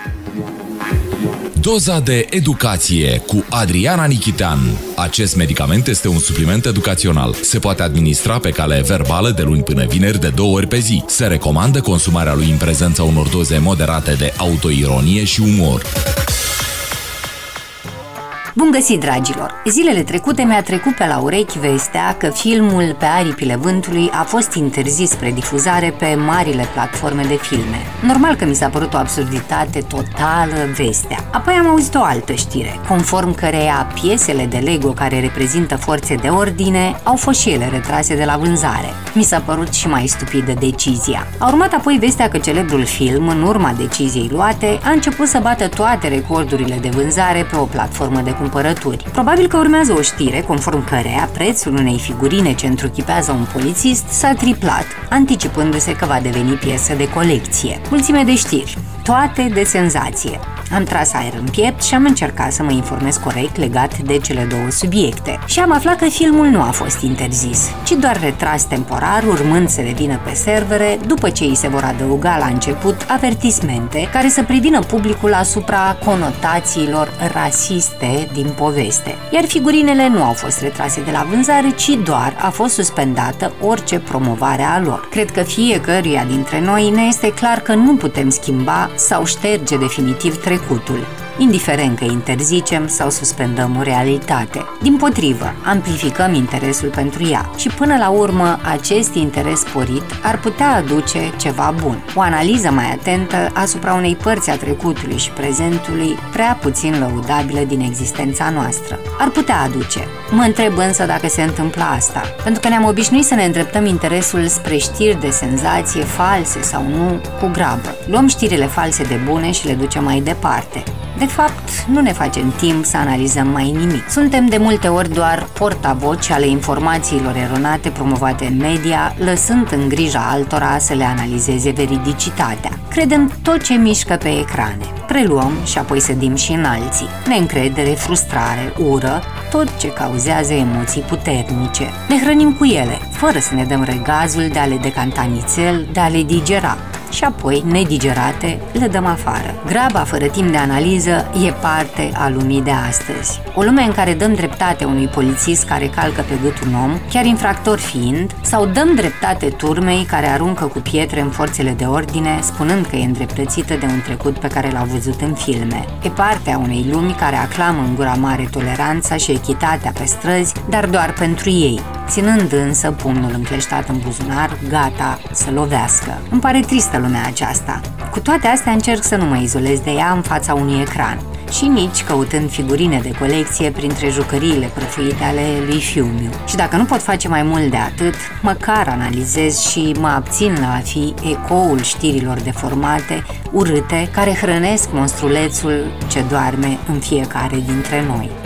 Doza de educație cu Adriana Nichitean. Acest medicament este un supliment educațional. Se poate administra pe cale verbală de luni până vineri de 2 ori pe zi. Se recomandă consumarea lui în prezența unor doze moderate de autoironie și umor. Bun găsit, dragilor! Zilele trecute mi-a trecut pe la urechi vestea că filmul Pe aripile vântului a fost interzis spre difuzare pe marile platforme de filme. Normal că mi s-a părut o absurditate totală vestea. Apoi am auzit o altă știre, conform căreia piesele de Lego care reprezintă forțe de ordine au fost și ele retrase de la vânzare. Mi s-a părut și mai stupidă decizia. A urmat apoi vestea că celebrul film, în urma deciziei luate, a început să bată toate recordurile de vânzare pe o platformă de cumpărături. Probabil că urmează o știre conform căreia prețul unei figurine ce întruchipează un polițist s-a triplat, anticipându-se că va deveni piesă de colecție. Mulțime de știri, toate de senzație. Am tras aer în piept și am încercat să mă informez corect legat de cele două subiecte. Și am aflat că filmul nu a fost interzis, ci doar retras temporar, urmând să revină pe servere, după ce îi se vor adăuga la început avertismente care să prevină publicul asupra conotațiilor rasiste din poveste. Iar figurinele nu au fost retrase de la vânzare, ci doar a fost suspendată orice promovare a lor. Cred că fiecăruia dintre noi ne este clar că nu putem schimba sau șterge definitiv trecutul, indiferent că interzicem sau suspendăm o realitate. Dimpotrivă, amplificăm interesul pentru ea și până la urmă acest interes sporit ar putea aduce ceva bun. O analiză mai atentă asupra unei părți a trecutului și prezentului prea puțin lăudabilă din existența noastră. Ar putea aduce. Mă întreb însă dacă se întâmplă asta, pentru că ne-am obișnuit să ne îndreptăm interesul spre știri de senzație, false sau nu, cu grabă. Luăm știrile false de bune și le ducem mai departe. De fapt, nu ne facem timp să analizăm mai nimic. Suntem de multe ori doar portavoci ale informațiilor eronate promovate în media, lăsând în grija altora să le analizeze veridicitatea. Credem tot ce mișcă pe ecrane. Preluăm și apoi sădim și în alții. Neîncredere, frustrare, ură, tot ce cauzează emoții puternice. Ne hrănim cu ele, fără să ne dăm regazul de a le decanta nițel, de a le digera. Și apoi, nedigerate, le dăm afară. Graba fără timp de analiză e parte a lumii de astăzi. O lume în care dăm dreptate unui polițist care calcă pe gât un om, chiar infractor fiind, sau dăm dreptate turmei care aruncă cu pietre în forțele de ordine, spunând că e îndreptățită de un trecut pe care l-au văzut în filme. E parte a unei lumi care aclamă în gura mare toleranța și echitatea pe străzi, dar doar pentru ei, ținând însă pumnul încleștat în buzunar, gata să lovească. Îmi pare tristă lumea aceasta. Cu toate astea încerc să nu mă izolez de ea în fața unui ecran și nici căutând figurine de colecție printre jucăriile prăfuite ale lui fiul-miu. Și dacă nu pot face mai mult de atât, măcar analizez și mă abțin la a fi ecoul știrilor deformate, urâte, care hrănesc monstrulețul ce doarme în fiecare dintre noi.